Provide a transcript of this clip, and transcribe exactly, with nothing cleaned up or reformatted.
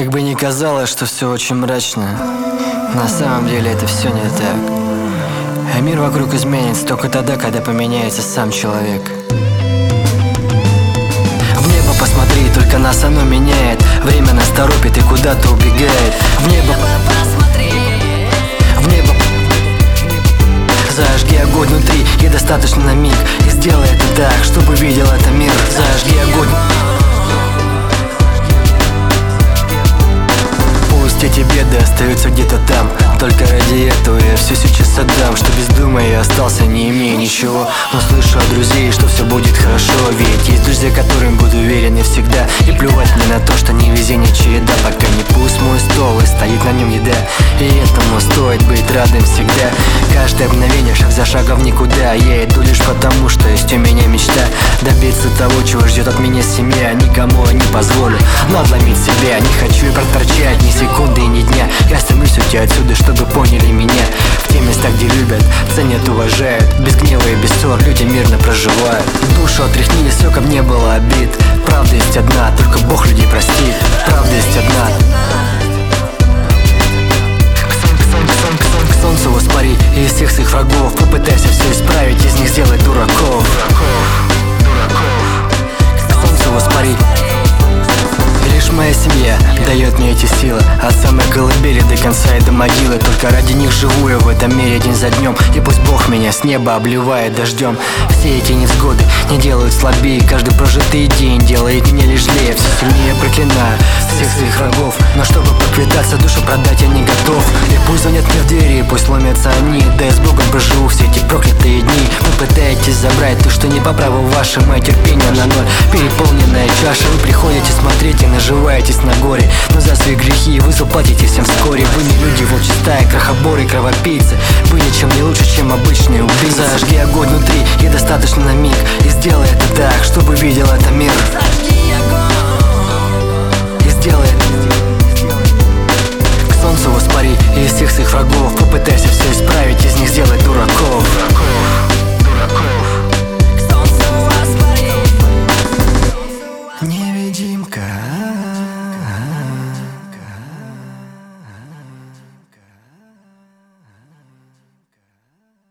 Как бы ни казалось, что все очень мрачно, на самом деле это все не так. А мир вокруг изменится только тогда, когда поменяется сам человек. В небо посмотри, только нас оно меняет. Время нас торопит и куда-то убегает. В небо посмотри, в небо. Зажги огонь внутри, и достаточно на миг. И сделай это так, чтобы видел это мир. Зажги огонь. Пусть эти беды остаются где-то там. Только ради этого я все сейчас отдам. Что без дома я остался, не имея ничего. Но слышу от друзей, что все будет хорошо. Ведь есть друзья, которым буду уверен всегда. И плевать мне на то, что не везение череда. Пока не пусть мой стол и стоит на нем еда. И этому стоит быть радым всегда. Каждое мгновение, шаг за шагом никуда. Я иду лишь потому, что есть у меня мечта. Добиться того, чего ждет от меня семья. Никому я не позволю надломить себя. Не хочу и проторчать ни секунды и ни дня. Я стремлюсь уйти отсюда, чтобы поняли меня. В те места, где любят, ценят, уважают. Без гнева и без ссор люди мирно проживают. Душу отряхни, все, как не было обид. Правда есть одна, только Бог людей простит. Правда есть одна. К солнцу воспари и из всех своих врагов. Попытайся все исправить, из них сделать дураков. К солнцу воспари. Лишь моя семья дает мне эти силы. От самой колыбели до конца и до могилы. Только ради них живу я в этом мире день за днем. И пусть Бог меня с неба обливает дождем. Все эти невзгоды не делают слабее. Каждый прожитый день делает меня лишь злее. Все сильнее проклинаю всех своих врагов. Но чтобы поквитаться, душу продать я не готов. И пусть звонят мне в двери, пусть ломятся они. Да я с Богом проживу все эти проклятые дни. Вы пытаетесь забрать то, что не по праву ваше. Мое терпение на ноль, переполненная чаша. Вы приходите смотреть и наживаетесь на горе. Но за свои грехи вы заплатите всем вскоре. Вы не люди, волчья стая, крохоборы, кровопийцы. Вы ничем не лучше, чем обычные убийцы. Зажги огонь внутри и